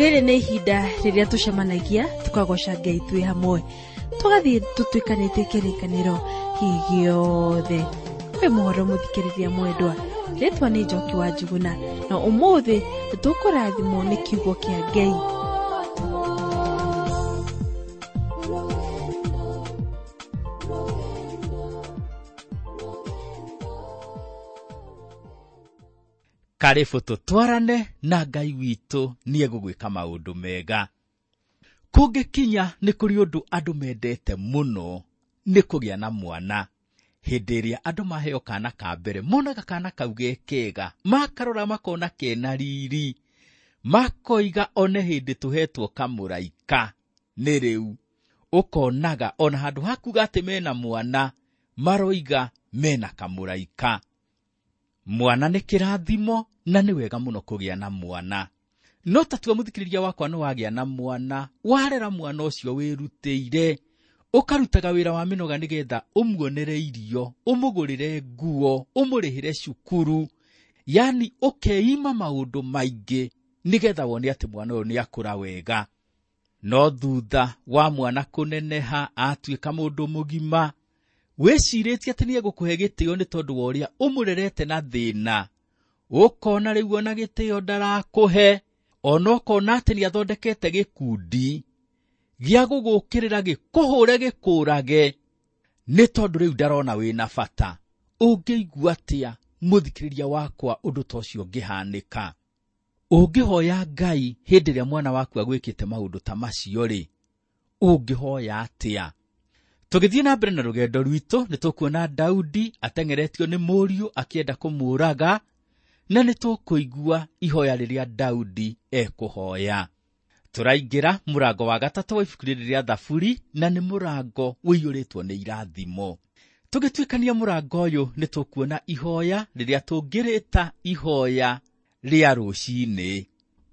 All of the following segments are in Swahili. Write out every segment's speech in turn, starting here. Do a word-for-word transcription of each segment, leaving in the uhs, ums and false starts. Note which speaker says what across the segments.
Speaker 1: rĩrĩ nĩ ihinda rĩrĩa tucemanagia tukagoca Ngai twĩ hamwe tugathiĩ tutwikanĩte kĩrĩkanĩro gĩothe. Kwĩ mũhoro mũthikĩrĩria mwendwa, rĩtwa nĩ Njoki wa Njuguna, na ũmũthĩ tũkũrathimwo nĩ kiugo kĩa Ngai.
Speaker 2: Karibu tutwarane na Ngai witũ nĩ egũgwĩka maũndũ mega. Kũngĩkinya nĩ kũrĩ ũndũ andũ mendete mũno nĩ kũgĩa na mwana. Hĩndĩ ĩrĩa andũ maheo kana ka mbere, monaga kana kau ge kega, makarora makona kena riri, makoiga one hĩndĩ tũhetwo kamũraika. Nĩ rĩu ũkonaga ona handũ hakuga atĩ mena mwana, maroiga mena kamũraika. Mwana nĩ kĩrathimo na nĩ wega mũno kũgĩa na mwana. No tatua mũthikĩrĩria wakwa nĩ wagĩa na mwana, warera mwana ũcio wĩrutĩire, ũkarutaga wĩra wa mĩnoga nĩgetha ũmuonere irio, ũmũgũrĩre nguo, ũmũrĩhĩre cukuru, yani ũkeima maũndũ maingĩ nĩgetha wone atĩ mwana ũyũ nĩ akũra wega. No thutha wa mwana kũneneha, atuĩka mũndũ mũgima, wĩcirĩtie atĩ nĩ egũkũhe gĩtĩo nĩ tondũ wa ũrĩa ũmũrerete na thĩna. Ũkona rĩu ona gĩtĩo ndarakũhe, ona ũkona atĩ nĩ athondekete gĩkundi gĩa gũgũkĩrĩra gĩkũhũre gĩkũrage, nĩ tondũ rĩu ndarona wĩna bata. Ũngĩigua atĩa mũthikĩrĩria wakwa ũndũ ta ũcio ũngĩhanĩka? Ũngĩhoya Ngai hĩndĩ ĩrĩa mwana waku agwĩkĩte maũndũ ta macio rĩ, ũngĩhoya atĩa? Tũgĩthiĩ na mbere na rũgendo rwitũ, nĩ tũkuona Daudi ateng'eretio nĩ mũriũ akĩenda kũmũraga, na nĩ tũkũigua ihoya rĩrĩa Daudi ekũhoya. Tũraingĩra mũrango wa gatatũ wa ibuku rĩrĩ rĩa Thaburi, na nĩ mũrango wĩiyũrĩtwo nĩ irathimo. Tũgĩtuĩkania mũrango ũyũ nĩ tũkuona ihoya rĩrĩa tũngĩrĩta ihoya rĩa rũciinĩ.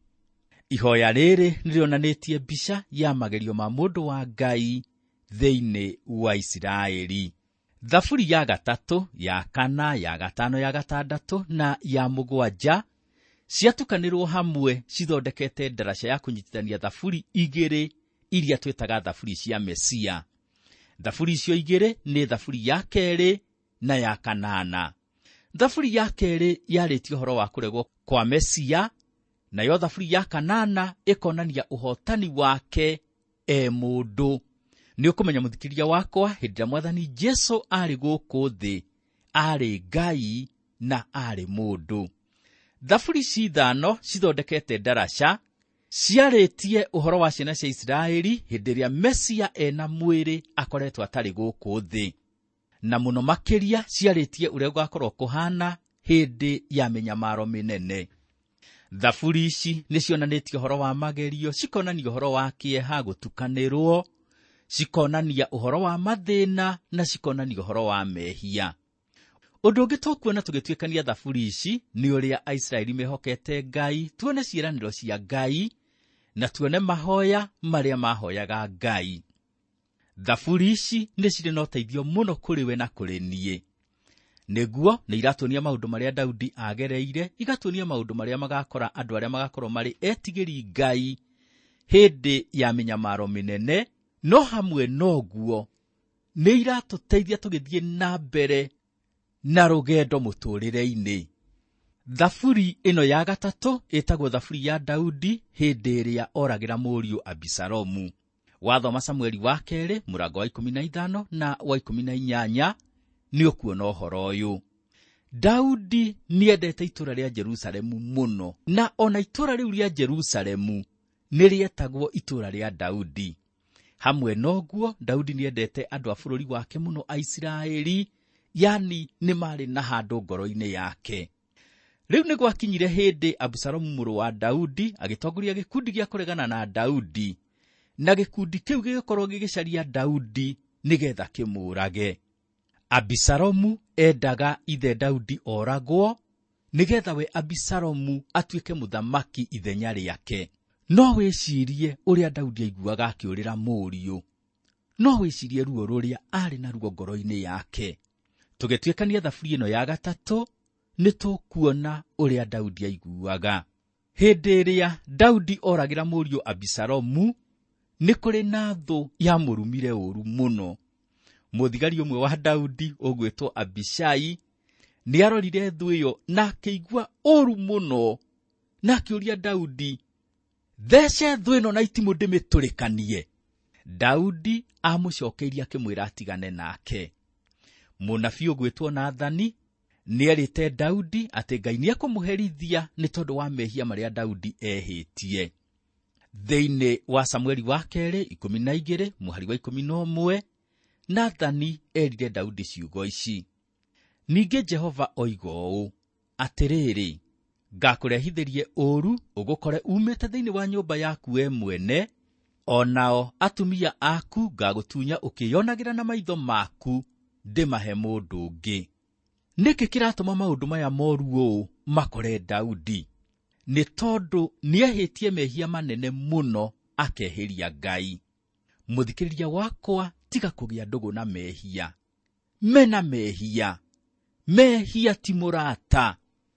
Speaker 2: Ihoya rĩrĩ nĩrĩonanĩtie mbica ya magerio ma mũndũ wa Ngai thĩinĩ wa Isiraeli. Thaburi ya gatatũ, ya kana, ya gatano, ya gatandatũ na ya mũgwanja ciatukanĩrwo hamwe cithondekete ndaraca ya kũnyitithania thaburi igĩrĩ iria twĩtaga thaburi cia Mesia. Thaburi icio igĩrĩ nĩ thaburi ya kerĩ na ya kanana. Thaburi ya kerĩ yarĩtie ũhoro wa kũregwo kwa Mesia, nayo thaburi ya kanana ĩkonania ũhotani wake e mũndũ. Nĩ ũkũmenya mũthikĩrĩria wakwa, hĩndĩ ĩrĩa Mwathani Jesũ arĩ gũkũ thĩ, arĩ Ngai na arĩ mũndũ. Thaburi ici ithano cithondekete ndaraca ciarĩtie ũhoro wa ciana cia Isiraeli hĩndĩ ĩrĩa Mesia ena mwĩrĩ akoretwo atarĩ gũkũ thĩ, na mũno makĩria ciarĩtie ũrĩa gũgakorwo kũhana hĩndĩ ya mĩnyamaro mĩnene. Thaburi ici nĩ cionanĩtie ũhoro wa magerio, cikonania ũhoro wa kĩeha, gũtukanĩrwo, cikonania ũhoro wa mathĩna, na cikonania ũhoro wa mehia. Ũndũ ũngĩ tũkuona tũgĩtuĩkania thaburi ici nĩ ũrĩa Aisiraeli mehokete Ngai, tuone ciĩranĩro cia Ngai na tuone mahoya marĩa mahoyaga Ngai. Thaburi ici nĩ cirĩ na ũteithio mũno kũrĩ we na kũrĩ niĩ. Nĩguo nĩ iratuonia maũndũ marĩa Daudi agereire, igatuonia maũndũ marĩa magakora andũ arĩa magakorwo marĩ etigĩri Ngai hĩndĩ ya mĩnyamaro mĩnene, no hamwe noguo nĩ iratũteithia tũgĩthiĩ na mbere na rũgendo mũtũrĩre-inĩ. Thaburi ĩno ya gatatũ ĩtagwo thaburi ya Daudi hĩndĩ ĩrĩa oragĩra mũriũ Abisalomu. Wathoma Samueli wa kerĩ mũrango wa ikũmi na ithano na wa ikũmi na inyanya nĩ ũkuona ũhoro ũyũ. Daudi nĩendete itũũra rĩa Jerusalemu mũno, na ona itũũra rĩu rĩa Jerusalemu nĩ rĩetagwo itũũra rĩa Daudi. Hamwe noguo Daudi nĩendete andũ a bũrũri wake mũno a Isiraeli, yani nĩ marĩ na handũ ngoro-inĩ yake. Rĩu nĩ gwakinyire hĩndĩ Abisalomu mũrũ wa Daudi agĩtongoria gĩkundi gĩa kũregana na Daudi, na gĩkundi kĩu gĩgĩkorwo gĩgĩcaria Daudi nĩgetha kĩmũrage. Abisalomu endaga ithe Daudi oragwo nĩgetha we Abisalomu atuĩke mũthamaki ithenya rĩake. No wĩcirie ũrĩa Daudi aiguaga akĩũrĩra mũriũ, no wĩcirie ruo rũrĩa arĩ na ruo ngoro-inĩ yake. Tũgĩtuĩkania thaburi ĩno ya gatatũ nĩ tũkuona ũrĩa Daudi aiguaga. Hĩndĩ ĩrĩa Daudi oragĩra mũriũ Abisalomu, nĩ kũrĩ na thũ yamũrumire ũru mũno. Mũthigari ũmwe wa Daudi ũgwĩtwo Abishai nĩ arorire thũ ĩyo na akĩigua ũru mũno, na akĩũria Daudi, thece thũ ĩno na itimũ ndĩmĩtũrĩkanie. Daudi amũcokeirie akĩmwĩra atigane nake. Mũnabii ũgwĩtwo Nathani nĩerĩte Daudi atĩ Ngai nĩekũmũherithia nĩ tondũ wa mehia marĩa Daudi ehĩtie. Thĩinĩ wa Samueli wa kerĩ ikũmi na igĩrĩ mũhari wa ikũmi na ũmwe, Nathani erire Daudi ciugo ici: ningĩ Jehova oiga ũũ, atĩrĩrĩ, ngakũrehithĩrie ũru ũgũkore umĩte thĩinĩ wa nyũmba yaku we mwene, onao atumia aku ngagũtunya ũkĩyonagĩra na maitho maku, ndĩmahe mũndũ ũngĩ. Nĩkĩ kĩratũma maũndũ maya moru ũũ makore Daudi? Nĩ tondũ nĩehĩtie mehia manene mũno akehĩria Ngai. Mũthikĩrĩria wakwa, tiga kũgĩa ndũgũ na mehia. Mena mehia. Mehia ti mũrata.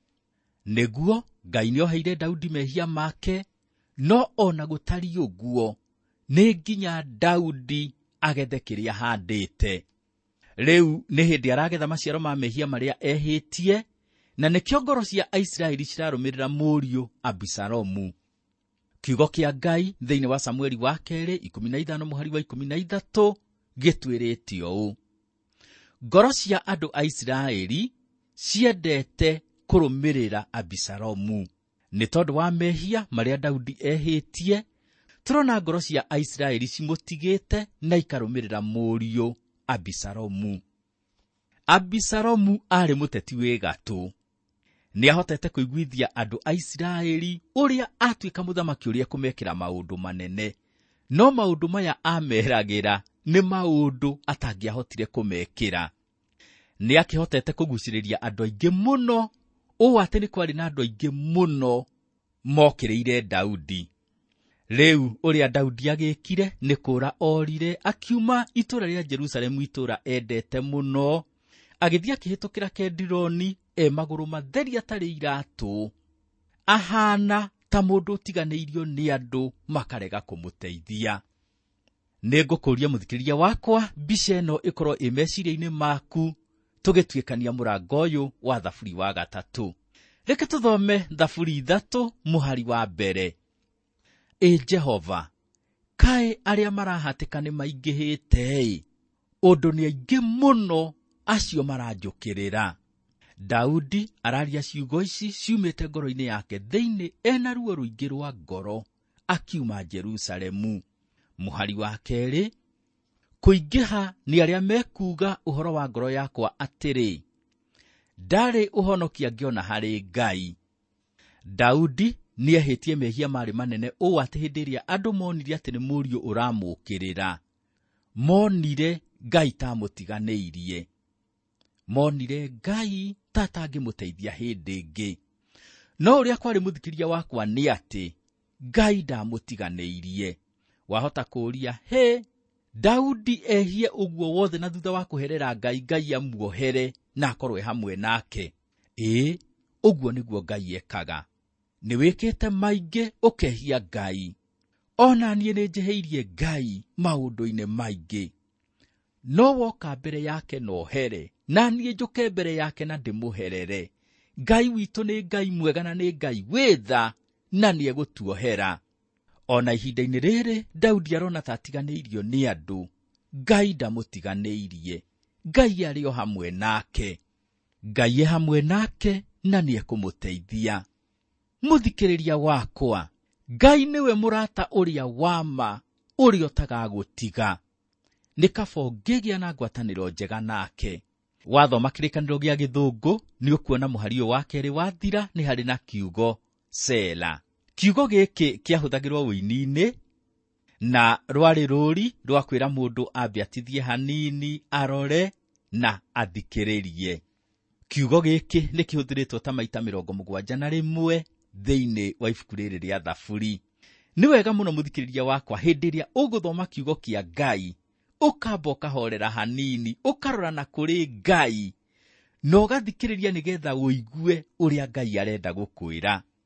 Speaker 2: Nĩguo Ngai nĩoheire Daudi mehia make, no ona gũtari ũguo, nĩ nginya Daudi agethe kĩrĩa ahandĩte. Rĩu nĩ hĩndĩ aragetha maciaro ma mehia marĩa ehĩtie, na nĩkĩo ngoro cia Aisiraeli cirarũmĩrĩra mũriũ Abisalomu. Kiugo kĩa Ngai thĩinĩ wa Samueli wa kerĩ ikũmi na ithano mũhari wa ikũmi na ithatũ gĩtwĩrĩte ũũ: ngoro cia andũ a Isiraeli ciendete kũrũmĩrĩra Abisalomu. Nĩ tondũ wa mehia marĩa Daudi ehĩtie, tũrona ngoro cia Aisiraeli cimũtigĩte na ikarũmĩrĩra mũriũ Abisalomu. Abisalomu arĩ mũteti wĩ gatũ. Nĩahotete kũiguithia andũ a Isiraeli ũrĩa atuĩka mũthamaki ũrĩa kũmekĩra maũndũ manene, no maũndũ maya ameragĩra nĩ maũndũ atangĩahotire kũmekĩra. Nĩakĩhotete kũgucĩrĩria andũ aingĩ mũno, ũũ atĩ nĩ kwarĩ na andũ aingĩ mũno mokĩrĩire Daudi. Rĩu ũrĩa Daudi agĩkire nĩ kũra orire, akiuma itũũra rĩa Jerusalemu, itũũra endete mũno, agĩthiĩ akĩhĩtũkĩra Kedironi e magũrũ matheri atarĩ iratũ. Ahana ta mũndũ ũtiganĩirio nĩ andũ makarega kũmũteithia. Nĩngũkũria mũthikĩrĩria wakwa, mbica ĩno ĩkorwo ĩ meciria-inĩ maku, tũgĩtuĩkania mũrango ũyũ wa thaburi wa gatatũ. Reke tũthome thaburi ithatũ mũhari wa mbere. Ĩ Jehova, kaĩ arĩa marahatĩka nĩ maingĩhĩte-ĩ, ũndũ nĩ aingĩ mũno acio maranjũkĩrĩra. Daudi araria ciugo ici ciumĩte ngoro-inĩ yake thĩinĩ ena ruo rũingĩ rwa ngoro, akiuma Jerusalemu. Mũhari wa kerĩ, kũingĩha nĩ arĩa mekuga ũhoro wa ngoro yakwa atĩrĩ, ndarĩ ũhonokia ngĩona harĩ Ngai. Daudi nĩehĩtie mehia marĩ manene ũũ atĩ hĩndĩ ĩrĩa andũ monire atĩ nĩ mũriũ ũramũkĩrĩra, monire Ngai tamũtiganĩirie. Monire Ngai ta tangĩmũteithia hĩndĩ ĩngĩ. No ũrĩa kwarĩ mũthikĩrĩria wakwa nĩ atĩ Ngai ndamũtiganĩirie. Wahota kũũria, he, Daudi ehie ũguo wothe na thutha wa kũherera Ngai, Ngai amuohere na akorwe hamwe nake? Ĩĩ, ũguo nĩguo Ngai ekaga. Nĩ wĩkĩte maingĩ ũkehia Ngai. Ona niĩ nĩ njeheirie Ngai maũndũ-inĩ maingĩ. No woka mbere yake nohere, na niĩ njũke mbere yake na ndĩmũherere. Ngai witũ nĩ Ngai mwega na nĩ Ngai wĩtha, na nĩ egũtuohera. Ona ihinda-inĩ rĩrĩ Daudi arona ta atiganĩirio nĩ andũ. Ngai ndamũtiganĩirie. Ngai arĩ o hamwe nake. Ngai e hamwe nake na nĩ ekũmũteithia. Mũthikĩrĩria wakwa, Ngai nĩwe mũrata ũrĩa wama, ũrĩa ũtagagũtiga. Nĩ kaba ũngĩgĩa na ngwatanĩro njega nake. Wathoma kĩrĩkanĩro gĩa Gĩthũngũ nĩ ũkuona mũhari ũyũ wa kerĩ wathira nĩ harĩ na kiugo Sela. Kiugo gĩkĩ kĩahũthagĩrwo wĩini-inĩ na rwarĩ rũri rwa kwĩra mũndũ ambe atithie hanini, arore na athikĩrĩrie. Kiugo gĩkĩ nĩ kĩhũthĩrĩtwo ta maita mĩrongo mũgwanja na rĩmwe thĩinĩ wa ibuku rĩrĩ rĩa thaburi. Nĩ wega mũno mũthikĩrĩria wakwa, hĩndĩ ĩrĩa ũgũthoma kiugo kĩa Ngai, ũkamba ũkahorera hanini, ũkarora na kũrĩ Ngai, na ũgathikĩrĩria nĩgetha ũigue ũrĩa Ngai arenda gũkwĩra.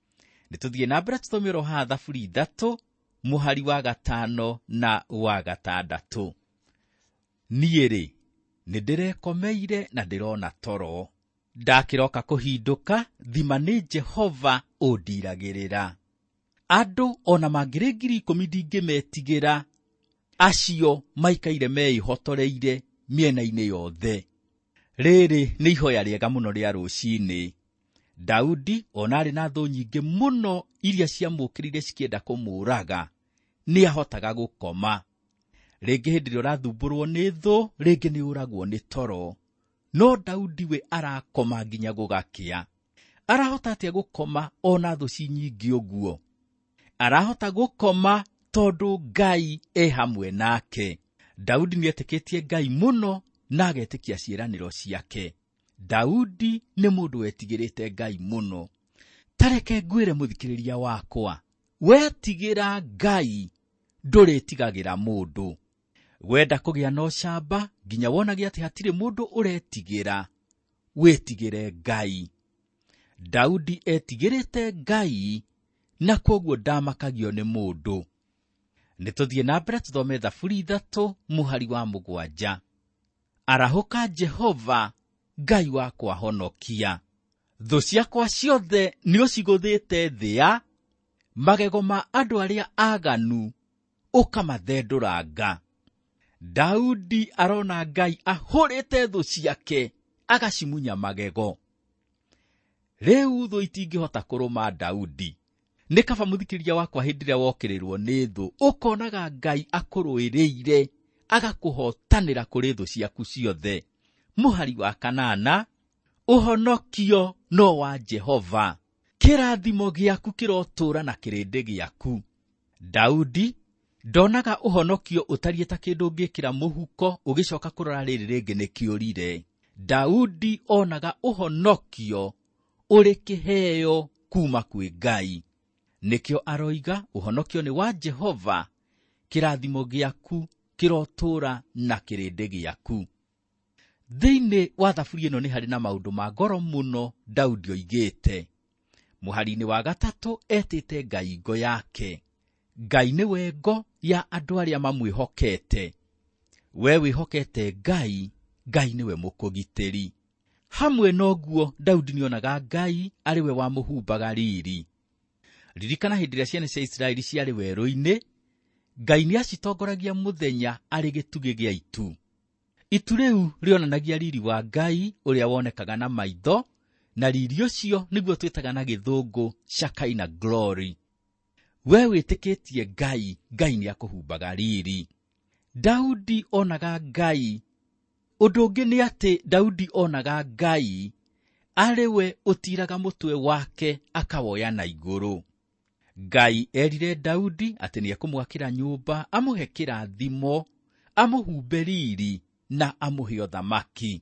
Speaker 2: Nĩtũthiĩ na mbere tũthome roha thaburi ithatũ mũhari wa gatano na wa gatandatũ. Niĩ-rĩ, nĩndĩrekomeire na ndĩrona toro, ndakĩroka kũhindũka, thima nĩ Jehova ũndiragĩrĩra. Andũ ona mangĩrĩ ngiri ikũmi ndingĩmetigĩra, acio maikaire meĩhotoreire mĩena-inĩ yothe. Rĩrĩ nĩ ihoya rĩega mũno rĩa rũciinĩ. Daudi ona arĩ na thũ nyingĩ mũno iria ciamũkĩrire cikĩenda kũmũraga, nĩahotaga gũkoma. Rĩngĩ hĩndĩ ĩrĩa ũrathumbũrwo nĩ thũ, rĩngĩ nĩ ũragwo nĩ toro, no Daudi we arakoma nginya gũgakĩa. Arahota atĩa gũkoma ona thũ ci nyingĩ ũguo? Arahota gũkoma tondũ Ngai e hamwe nake. Daudi nĩetĩkĩtie Ngai mũno na agetĩkia ciĩranĩro ciake. Daudi nĩ mũndũ wetigĩrĩte Ngai mũno. Tareke ngwĩre mũthikĩrĩria wakwa, wetigĩra Ngai ndũrĩtigagĩra mũndũ. Wenda kũgĩa na ũcamba nginya wonage atĩ hatirĩ mũndũ ũretigĩra, wĩtigĩre Ngai. Daudi etigĩrĩte Ngai, na kwoguo ndamakagio nĩ mũndũ. Nĩtũthiĩ na mbere tũthome thaburi ithatũ mũhari wa mũgwanja. Arahũka Jehova, Ngai wakwa honokia. Thũ ciakwa ciothe nĩũcigũthĩte thĩa, magego ma andũ arĩa aganu ũkamathendũranga. Daudi arona Ngai ahũrĩte thũ ciake, agacimunya magego. Rĩu thũ itingĩhota kũrũma Daudi. Nĩ kaba mũthikĩrĩria wakwa hĩndĩ ĩrĩa wokĩrĩrwo nĩ thũ, ũkonaga Ngai akũrũĩrĩire, agakũhotanĩra kũrĩ thũ ciaku ciothe. Mũhari wa kanana, ũhonokio no wa Jehova, kĩrathimo gĩaku kĩrotũũra na kĩrĩndĩ gĩaku. Daudi ndonaga ũhonokio ũtariĩ ta kĩndũ ũngĩkĩra mũhuko ũgĩcoka kũrora rĩrĩ rĩngĩ nĩ kĩũrire. Daudi onaga ũhonokio ũrĩ kĩheo kuma kwĩ Ngai. Nĩkĩo aroiga ũhonokio nĩ wa Jehova, kĩrathimo gĩaku kĩrotũũra na kĩrĩndĩ gĩaku. Thĩinĩ wa thaburi ĩno nĩ harĩ na maũndũ ma ngoro mũno Daudi oigĩte. Mũhari-inĩ wa gatatũ etĩte Ngai ngo yake. Ngai nĩwe ngo ya andũ arĩa mamwĩhokete. We wĩhokete Ngai, Ngai nĩwe mũkũgitĩri. Hamwe noguo Daudi nĩonaga Ngai arĩ we wamũhumbaga riri. Ririkana hĩndĩ ĩrĩa ciana cia Isiraeli ciarĩ werũ-inĩ, Ngai nĩacitongoragia mũthenya arĩ gĩtugĩ gĩa itu. Itu rĩu rĩonanagia riri wa Ngai ũrĩa wonekaga na maitho, na riri ũcio nĩguo twĩtaga na gĩthũngũ Shekinah glory. We wĩtĩkĩtie Ngai, Ngai nĩakũhumbaga riri. Daudi onaga Ngai. Ũndũ ũngĩ nĩ atĩ Daudi onaga Ngai arĩ we ũtiraga mũtwe wake akawoya na igũrũ. Ngai erire Daudi atĩ nĩekũmwakĩra nyũmba, amũhe kĩrathimo, amũhumbe riri na amũhe ũthamaki.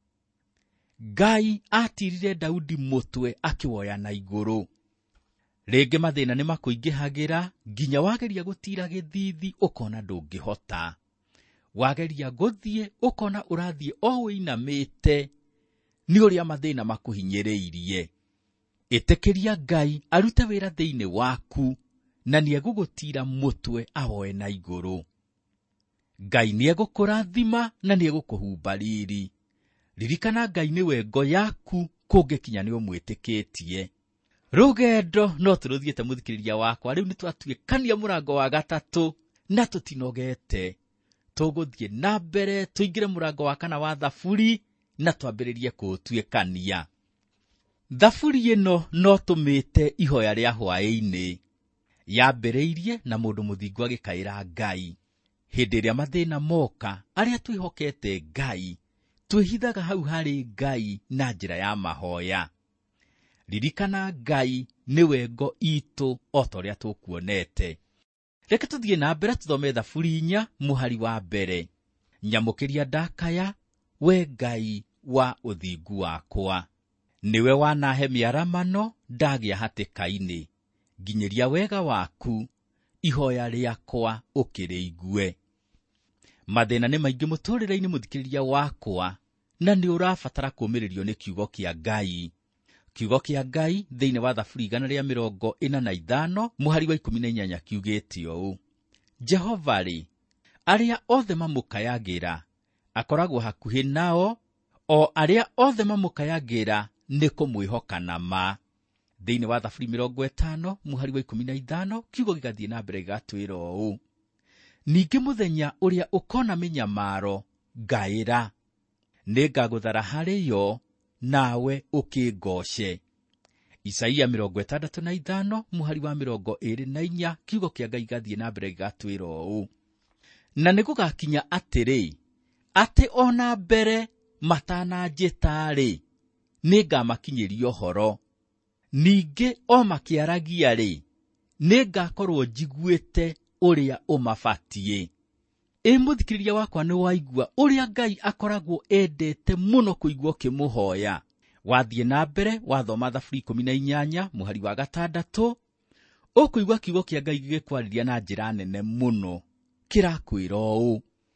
Speaker 2: Ngai atirire Daudi mũtwe akĩwoya na igũrũ. Rĩngĩ mathĩna nĩ makũingĩhagĩra nginya wageria gũtira gĩthithi ũkona ndũngĩhota. Wageria gũthiĩ ũkona ũrathiĩ o wĩinamĩte, nĩ ũrĩa mathĩna makũhinyĩrĩirie. Ĩtĩkĩria Ngai arute wĩra thĩinĩ waku, na nĩegũgũtira mũtwe awoe na igũrũ. Ngai nĩegũkũrathima na nĩegũkũhumba riri. Ririkana Ngai nĩwe ngo yaku kũngĩkinya nĩ ũmwĩtĩkĩtie. Rũgendo no tũrũthiĩte mũthikĩrĩria wakwa, rĩu nĩtwatuĩkania mũrango wa gatatũ na tũtinogete. Tũgũthiĩ na mbere tũingĩre mũrango wa kana wa thaburi na twambĩrĩrie kũũtuĩkania. Thaburi ĩno no tũmĩte ihoya rĩa hwaĩ-inĩ. Yambĩrĩirie na mũndũ mũthingu agĩkaĩra Ngai. Hĩndĩ ĩrĩa mathĩna moka, arĩa twĩhokete Ngai, twĩhithaga hau harĩ Ngai na njĩra ya mahoya. Ririkana Ngai nĩwe ngo itũ o ta ũrĩa tũkuonete. Reke tũthiĩ na mbere tũthome thaburi inya mũhari wa mbere. Nyamũkĩria ndakaya, we Ngai wa ũthingu wakwa. Nĩwe wanahe mĩaramano ndagĩa hatĩka-inĩ. Nginyĩria wega waku, ihoya rĩakwa ũkĩrĩigue. Mathĩna nĩ maingĩ mũtũrĩre-inĩ mũthikĩrĩria wakwa, na nĩ ũrabatara kũũmĩrĩrio nĩ kiugo kĩa Ngai. Kiugo kĩa Ngai thĩinĩ wa Thaburi igana rĩa mĩrongo ĩna na ithano mũhari wa ikũmi na inyanya kiugĩte ũũ: Jehova-rĩ, arĩa othe mamũkayagĩra akoragwo hakuhĩ nao, o arĩa othe mamũkayagĩra nĩ kũmwĩhoka na ma. Thĩinĩ wa Thaburi mĩrongo ĩtano mũhari wa ikũmi na ithano kiugo gĩgathiĩ na mbere gĩgatwĩra ũũ: Ningĩ mũthenya ũrĩa ũkona mĩnyamaro ngaĩra, nĩngagũthara harĩ yo nawe ũkĩngoce. Isaia mĩrongo ĩtandatũ na ithano mũhari wa mĩrongo ĩrĩ na inya kiugo kĩa Ngai gathiĩ na mbere gĩgatwĩra ũũ: Na nĩgũgakinya atĩrĩ, atĩ ona mbere matananjĩta-rĩ, nĩngamakinyĩria ũhoro. Ningĩ o makĩaragia-rĩ, nĩngakorwo njiguĩte ũrĩa ũmabatiĩ. Ĩ mũthikĩrĩria wakwa nĩ waigua ũrĩa Ngai akoragwo endete mũno kũigua ũkĩmũhoya. Wathiĩ na mbere wathoma Thaburi ikũmi na inyanya mũhari wa gatandatũ, ũkũigua kiugo kĩa Ngai gĩgĩkwarĩria na njĩra nene mũno, kĩrakwĩra ũũ: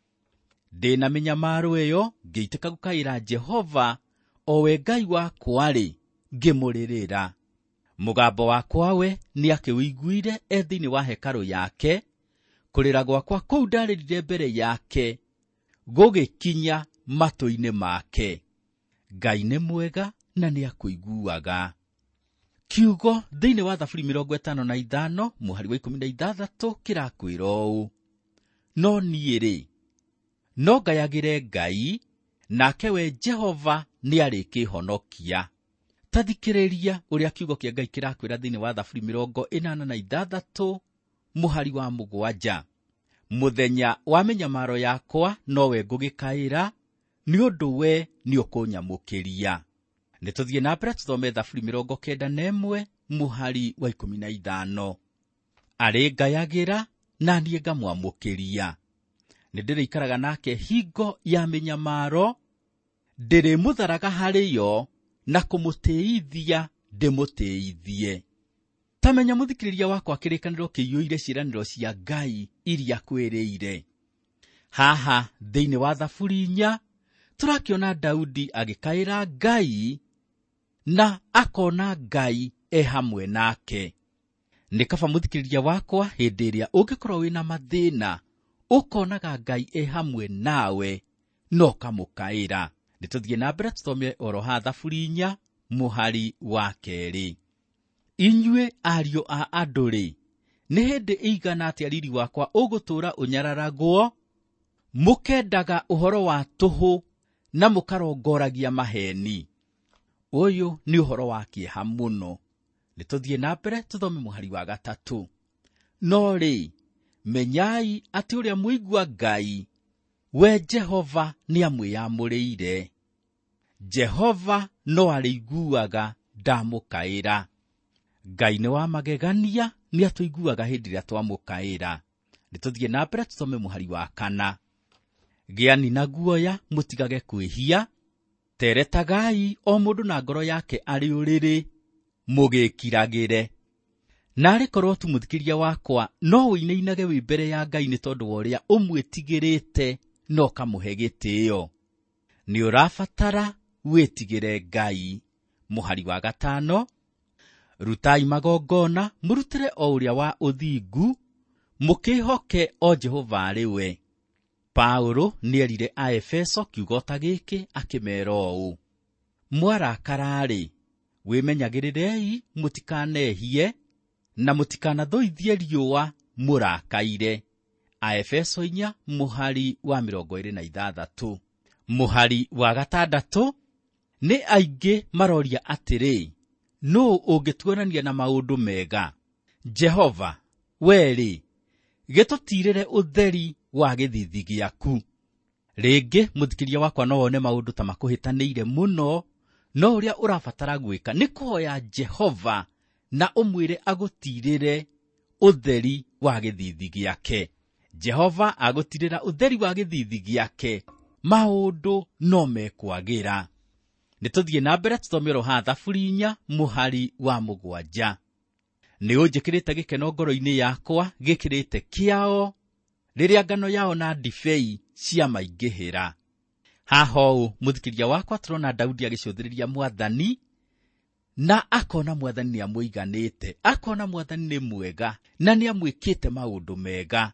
Speaker 2: Ndĩna mĩnyamaro ĩyo ngĩitĩka gũkaĩra Jehova, o we Ngai wakwa-rĩ, ngĩmũrĩrĩra. Mũgambo wakwa we nĩ akĩwĩiguire e thĩinĩ wa hekarũ yake, kũrĩra gwakwa kũu ndarĩrire mbere yake gũgĩkinya matũ-inĩ make. Ngai nĩ mwega na nĩ akũiguaga. Kiugo thĩinĩ wa Thaburi mĩrongo ĩtano na ithano mũhari wa ikũmi na ithathatũ kĩrakwĩra ũũ: No niĩ-rĩ, no ngayagĩre Ngai, nake we Jehova nĩarĩkĩhonokia. Ta thikĩrĩria ũrĩa kiugo kĩa Ngai kĩrakwĩra thĩinĩ wa Thaburi mĩrongo ĩnana na ithathatũ mũhari wa mũgwanja: Mũthenya wa mĩnyamaro yakwa nowe ngũgĩkaĩra, nĩ ũndũ we nĩũkũnyamũkĩria. Nĩtũthiĩ na mbere tũthome Thaburi mĩrongo kenda na ĩmwe mũhari wa ikũmi na ithano: Arĩngayagĩra na niĩ ngamwamũkĩria. Nĩndĩrĩikaraga nake hingo ya mĩnyamaro, ndĩrĩmũtharaga harĩ yo na kũmũtĩithia ndĩmũtĩithie. Tamenya mũthikĩrĩria wakwa kĩrĩkanĩro kĩiyũire ciĩranĩro cia Ngai iria kwĩrĩire. Haha thĩinĩ wa Thaburi inya tũrakĩona Daudi agĩkaĩra Ngai na akona Ngai e hamwe nake. Nĩ kaba mũthikĩrĩria wakwa, hĩndĩ ĩrĩa ũngĩkorwo wĩna mathĩna, ũkonaga Ngai e hamwe nawe no kamũkaĩra. Nĩtũthiĩ na mbere tũthome oro ha Thaburi inya mũhari wa kerĩ: Inyuĩ ariũ a andũ-rĩ, nĩ hĩndĩ ĩigana atĩa riri wakwa ũgũtũũra ũnyararagwo, mũkendaga ũhoro wa tũhũ na mũkarongoragia maheni. Ũyũ nĩ ũhoro wa kĩeha mũno. Nĩtũthiĩ na mbere tũthome mũhari wa gatatũ: No-rĩ, menyai atĩ ũrĩa mũigua Ngai, we Jehova nĩamwĩyamũrĩire. Jehova no arĩiguaga ndamũkaĩra. Ngai nĩ wa magegania, nĩ atũiguaga hĩndĩ ĩrĩa twamũkaĩra. Nĩtũthiĩ na mbere tũthome mũhari wa kana: Gĩani na guoya mũtigage kwĩhia, teretagai o mũndũ na ngoro yake arĩ ũrĩrĩ, mũgĩkiragĩre. Narĩ korwo tu mũthikĩria wakwa no ũinainage wĩ mbere ya Ngai nĩ tondũ wa ũrĩa ũmwĩtigĩrĩte no kamũhe gĩtĩĩo. Nĩ ũrabatara wĩtigĩre Ngai. Mũhari wa gatano: Rutai magongona mũrutĩre o ũrĩa wa ũthingu, mũkĩhoke o Jehova arĩ we. Paulo nĩerire Aefeso kiugo ta gĩkĩ akĩmeera ũũ: Mwarakara-rĩ, wĩmenyagĩrĩrei mũtikanehie, na mũtikanathũithie riũa mũrakaire. Aefeso inya mũhari wa mĩrongo ĩrĩ na ithathatũ. Mũhari wa gatandatũ: Nĩ aingĩ maroria atĩrĩ, nũũ ũngĩtuonania na maũndũ mega? Jehova, we-rĩ, gĩtũtiirĩre ũtheri wa gĩthithi gĩaku. Rĩngĩ mũthikĩria wakwa no wone maũndũ ta makũhĩtanĩire mũno, no ũrĩa ũrabatara gwĩka nĩ kũhoya Jehova na ũmwĩre agũtiirĩre ũtheri wa gĩthithi gĩake. Jehova agũtiirĩra ũtheri wa gĩthithi gĩake, maũndũ no mekwagĩra. Nĩtũthiĩ na mbere tũthome oro ha Thaburi inya mũhari wa mũgwanja: Nĩ ũnjĩkĩrĩte gĩkeno ngoro-inĩ yakwa, gĩkĩrĩte kĩao, rĩrĩa ngano yao na ndibei cia maingĩhĩra. Haha ũũ mũthikĩria wakwa tũrona Daudi agĩcũthĩrĩria Mwathani, na akona Mwathani nĩ amũiganĩte, akona Mwathani nĩ mwega na nĩ amwĩkĩte maũndũ mega.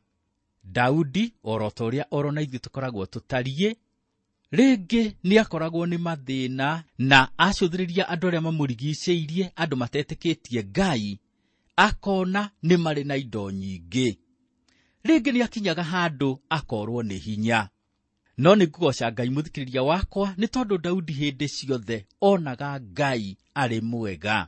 Speaker 2: Daudi orota ũrĩa orona ithuĩ tũkoragwo tũtariĩ, rĩngĩ nĩ akoragwo nĩ mathĩna na acũthĩrĩria andũ arĩa mamũrigicĩirie, andũ matetĩkĩtie Ngai, akona nĩ marĩ na indo nyingĩ. Rĩngĩ nĩ akinyaga handũ akorwo nĩ hinya. No nĩ ngũgoca Ngai mũthikĩrĩria wakwa, nĩ tondũ Daudi hĩndĩ ciothe onaga Ngai arĩ mwega.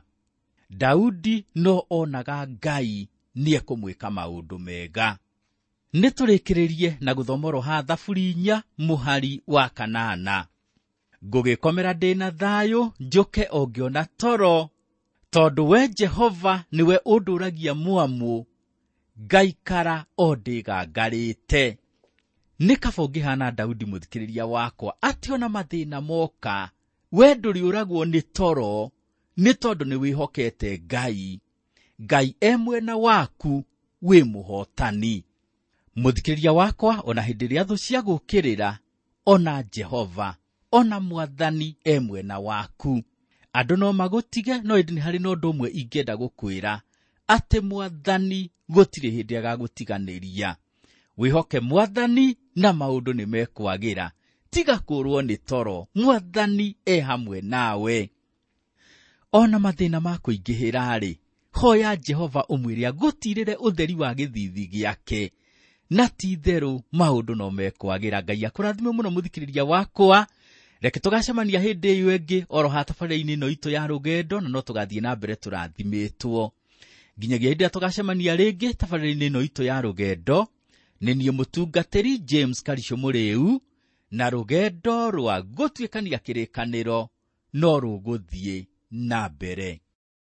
Speaker 2: Daudi no onaga Ngai nĩ ekũmwĩka maũndũ mega. Nĩ tũrĩkĩrĩrie na gũthomorwo ha Thaburi inya mũhari wa kanana. Ngũgĩkomera ndĩna thayũ, njũke o ngĩona toro, tondũ we Jehova nĩwe ũndũragia mwamũ, ngaikara o ndĩgangarĩte. Nĩ kaba ũngĩhana Daudi mũthikĩrĩria wakwa, atĩ ona mathĩna moka, we ndũrĩũragwo nĩ toro, nĩ tondũ nĩ wĩhokete Ngai. Ngai e mwena waku, wĩ mũhotani. Mũthikĩrĩria wakwa, ona hĩndĩ ĩrĩa thũ cia gũkĩrĩra, ona Jehova, ona Mwathani e mwena waku. Andũ no magũtige, no ĩndĩ nĩ harĩ na ũndũ ũmwe ingĩenda gũkwĩra, atĩ Mwathani gũtirĩ hĩndĩ agagũtiganĩria. Wĩhoke Mwathani na maũndũ nĩ mekwagĩra. Tiga kũrwo nĩ toro, Mwathani e hamwe nawe. Ona mathĩna ma kũingĩhĩra-rĩ, hoya Jehova ũmwĩre agũtirĩre ũtheri wa gĩthithi gĩake. Na ti therũ maũndũ no mekwagĩra. Ngai akũrathime mũno mũthikĩrĩria wakwa. Reke tũgacemania hĩndĩ ĩyo ĩngĩ oro ha tabarĩra-inĩ ĩno itũ ya rũgendo, na no tũgathiĩ na mbere tũrathimĩtwo. Nginyagia hĩndĩ ĩrĩa tũgacemania rĩngĩ tabarĩra-inĩ ĩno itũ ya rũgendo, nĩ niĩ mũtungatĩri James Karicio Mũrĩu, na rũgendo rwa gũtuĩkania kĩrĩkanĩro no rũgũthiĩ na mbere.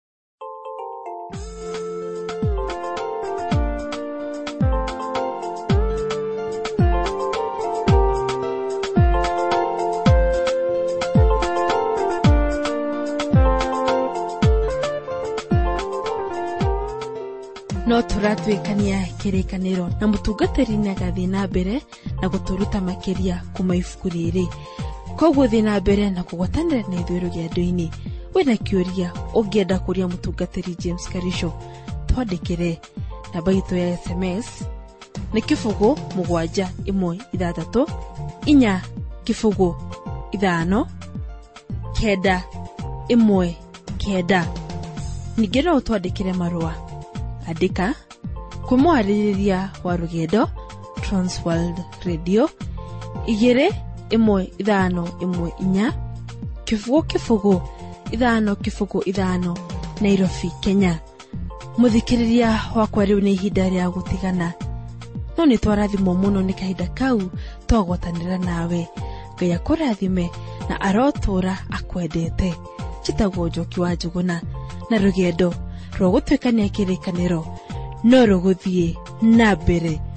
Speaker 1: No tũratuĩkania kĩrĩkanĩro na mũtungatĩri nĩ agathiĩ na mbere na gũtũruta makĩria kuma ibuku rĩrĩ. Koguo thiĩ na mbere na kũgwatanĩra na ithuĩ rũgendo-inĩ. Wĩna kĩũria ũngĩenda kũria mũtungatĩri James Karicio, twandĩkĩre. Namba itũ ya S M S nĩ kĩbũgũ mũgwanja ĩmwe ithathatũ inya kĩbũgũ ithano kenda ĩmwe kenda. Ningĩ no twandĩkĩre marũa. Andika kũmwarĩrĩria wa rũgendo Transworld Radio igĩrĩ ĩmwe ithano ĩmwe inya kĩbũgũ kĩbũgũ ithano kĩbũgũ ithano Nairobi, Kenya. Mũthikĩrĩria wakwa, rĩu nĩ ihinda rĩa gũtigana, no nĩ twarathimwo mũno nĩ kahinda kau twagwatanĩra nawe. Ngai akũrathime na arotũra akwendete. Njĩtagwo Njoki wa Njũgũna, na rũgendo rwa gũtuĩkania kĩrĩkanĩro no rũgũthiĩ na mbere.